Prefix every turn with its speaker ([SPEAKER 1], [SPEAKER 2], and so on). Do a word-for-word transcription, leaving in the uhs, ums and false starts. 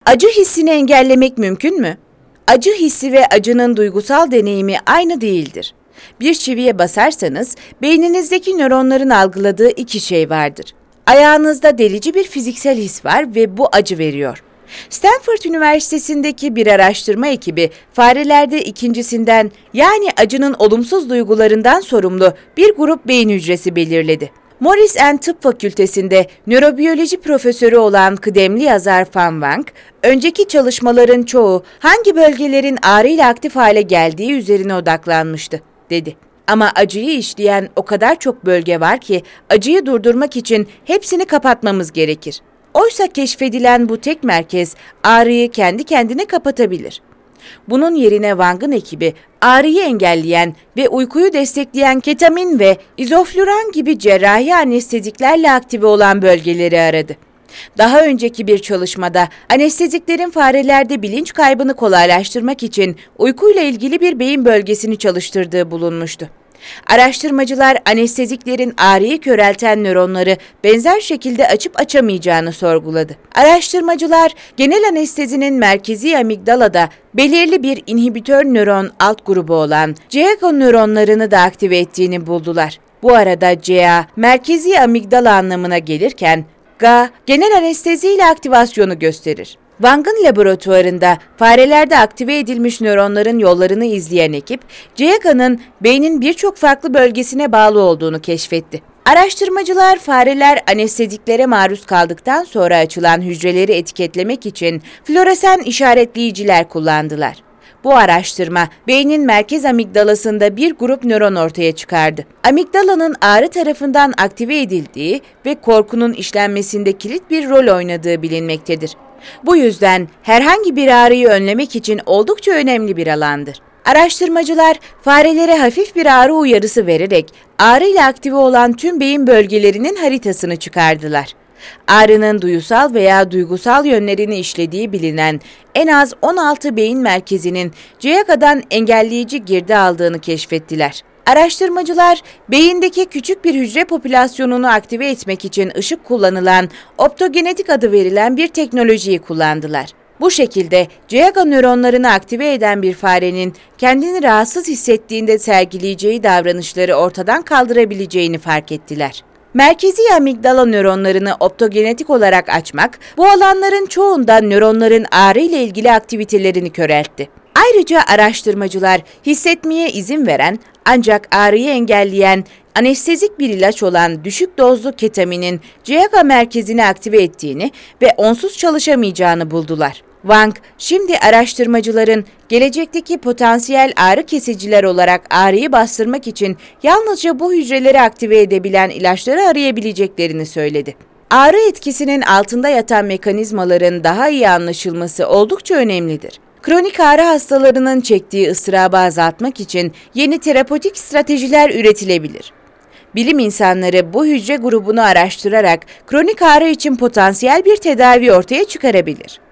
[SPEAKER 1] Acı hissini engellemek mümkün mü? Acı hissi ve acının duygusal deneyimi aynı değildir. Bir çiviye basarsanız beyninizdeki nöronların algıladığı iki şey vardır. Ayağınızda delici bir fiziksel his var ve bu acı veriyor. Stanford Üniversitesi'ndeki bir araştırma ekibi farelerde ikincisinden, yani acının olumsuz duygularından sorumlu bir grup beyin hücresi belirledi. Morris and Tıp Fakültesi'nde nörobiyoloji profesörü olan kıdemli yazar Van Wang, önceki çalışmaların çoğu hangi bölgelerin ağrıyla aktif hale geldiği üzerine odaklanmıştı, dedi. Ama acıyı işleyen o kadar çok bölge var ki acıyı durdurmak için hepsini kapatmamız gerekir. Oysa keşfedilen bu tek merkez ağrıyı kendi kendine kapatabilir. Bunun yerine Wang'ın ekibi ağrıyı engelleyen ve uykuyu destekleyen ketamin ve izofluran gibi cerrahi anesteziklerle aktive olan bölgeleri aradı. Daha önceki bir çalışmada anesteziklerin farelerde bilinç kaybını kolaylaştırmak için uykuyla ilgili bir beyin bölgesini çalıştırdığı bulunmuştu. Araştırmacılar anesteziklerin ağrıyı körelten nöronları benzer şekilde açıp açamayacağını sorguladı. Araştırmacılar genel anestezinin merkezi amigdalada belirli bir inhibitör nöron alt grubu olan C A G A nöronlarını da aktive ettiğini buldular. Bu arada C A merkezi amigdala anlamına gelirken G A genel anesteziyle aktivasyonu gösterir. Wang'ın laboratuvarında farelerde aktive edilmiş nöronların yollarını izleyen ekip, C A G A'nın beynin birçok farklı bölgesine bağlı olduğunu keşfetti. Araştırmacılar fareler anesteziklere maruz kaldıktan sonra açılan hücreleri etiketlemek için floresan işaretleyiciler kullandılar. Bu araştırma beynin merkez amigdalasında bir grup nöron ortaya çıkardı. Amigdalanın ağrı tarafından aktive edildiği ve korkunun işlenmesinde kilit bir rol oynadığı bilinmektedir. Bu yüzden herhangi bir ağrıyı önlemek için oldukça önemli bir alandır. Araştırmacılar farelere hafif bir ağrı uyarısı vererek ağrıyla aktive olan tüm beyin bölgelerinin haritasını çıkardılar. Ağrının duyusal veya duygusal yönlerini işlediği bilinen en az on altı beyin merkezinin C A G A'dan engelleyici girdi aldığını keşfettiler. Araştırmacılar, beyindeki küçük bir hücre popülasyonunu aktive etmek için ışık kullanılan optogenetik adı verilen bir teknolojiyi kullandılar. Bu şekilde C A G A nöronlarını aktive eden bir farenin kendini rahatsız hissettiğinde sergileyeceği davranışları ortadan kaldırabileceğini fark ettiler. Merkezi amigdala nöronlarını optogenetik olarak açmak, bu alanların çoğunda nöronların ağrı ile ilgili aktivitelerini köreltti. Ayrıca araştırmacılar hissetmeye izin veren ancak ağrıyı engelleyen anestezik bir ilaç olan düşük dozlu ketaminin C A G A merkezini aktive ettiğini ve onsuz çalışamayacağını buldular. Wang, şimdi araştırmacıların gelecekteki potansiyel ağrı kesiciler olarak ağrıyı bastırmak için yalnızca bu hücreleri aktive edebilen ilaçları arayabileceklerini söyledi. Ağrı etkisinin altında yatan mekanizmaların daha iyi anlaşılması oldukça önemlidir. Kronik ağrı hastalarının çektiği ıstırabı azaltmak için yeni terapötik stratejiler üretilebilir. Bilim insanları bu hücre grubunu araştırarak kronik ağrı için potansiyel bir tedavi ortaya çıkarabilir.